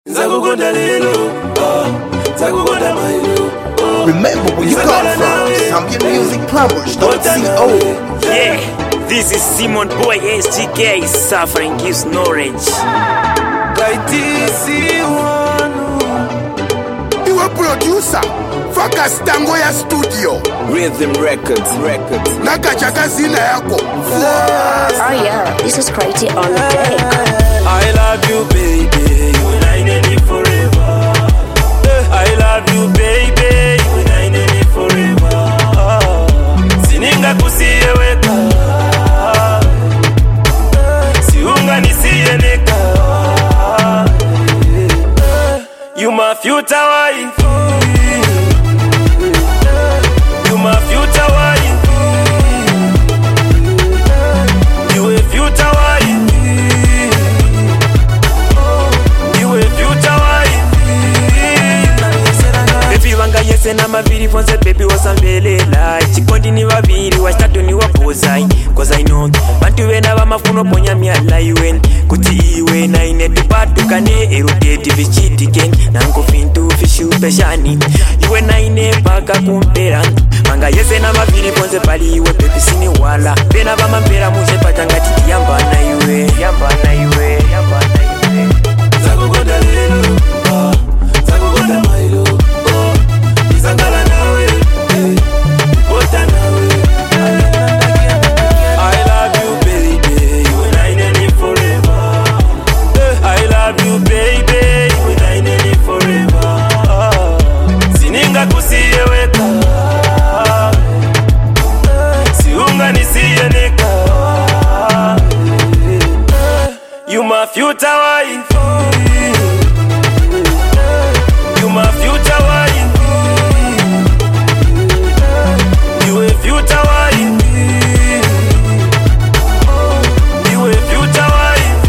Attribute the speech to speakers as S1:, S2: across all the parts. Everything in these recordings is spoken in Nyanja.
S1: Remember where you come from. ZambianMusicPlumbers.co.
S2: Yeah, this is Simon Boy SGK. Suffering gives knowledge.
S1: You a producer. Focus Tango ya studio.
S3: Rhythm Records.
S1: Nakachaka zina yako.
S4: Oh yeah, this is crazy on the deck.
S3: I love you, baby. You and I need it forever. I love you, baby. You and I need it forever. Sininga kusiye weka. Siunga nisiye neka. You my future wife. You my future wife. You a future wife. You a future wife. Baby wanga yese na maviri fonse baby wasambelela. Chikondi ni waviri washtatu ni wapozai. Cause I know bantu wena wamafuno ponya miala iwen. Kuti iwe na inetu batu kane erudeti vichitiken. Nango fintu fishu peshani. Iwe na ine paka kumpera. Manga yese na maviri fonse pali iwe baby sini wala. Pena vama mpera muse patangati tiyamba na iwe. Yamba na iwe. Zago goda lelo. Zago goda mailo. Izangala nawe. Ota nawe. I love you, baby. You and I need it forever. I love you, baby. You and I need it forever. Sininga kusiye weka. Siunga nisiye neka. You my future wife. You my future wife. You a future wife. You a future wife.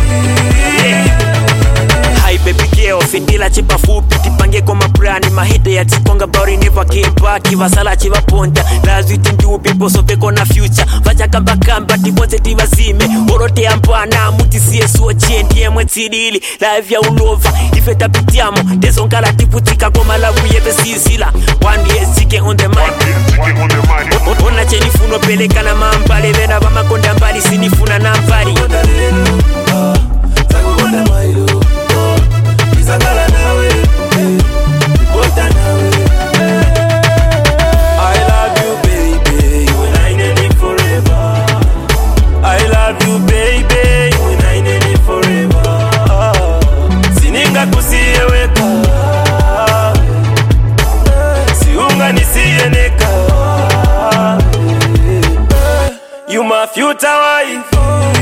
S2: Hi baby girl, fitila chipa fupi tipange kwa maprani mahete ya tikonga bari never came back kivasala chiva ponta lazi tindu people so feko na future vacha kamba tiponse tivazime orote ampana muti CSO chendie mwetsidili live ya ulova ifeta pitiamo tezonkala tiputika kwa malavu yeve sisila one year sike on the mic ona chenifuno peleka na mambale vena vamakonda mbali sinifuna na mbali.
S3: I love you, baby. You and I need it forever. I love you, baby. You and I need it forever. Sininga kusiye weka. Siunga nisiye neka. You my future wife.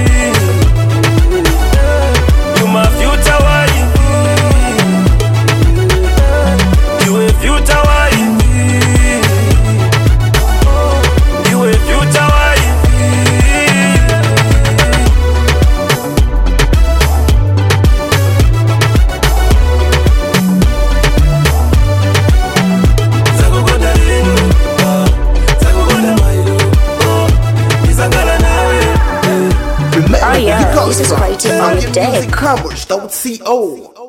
S3: You my future wife. You a future wife. You a future wife. Zago goda lelo. Zago goda mailo. Izangala nawe.
S1: Remember
S4: Oh yeah,
S1: where you come
S4: this is
S1: from.
S4: crazy on the deck.
S1: ZambianMusicPlumbers.co.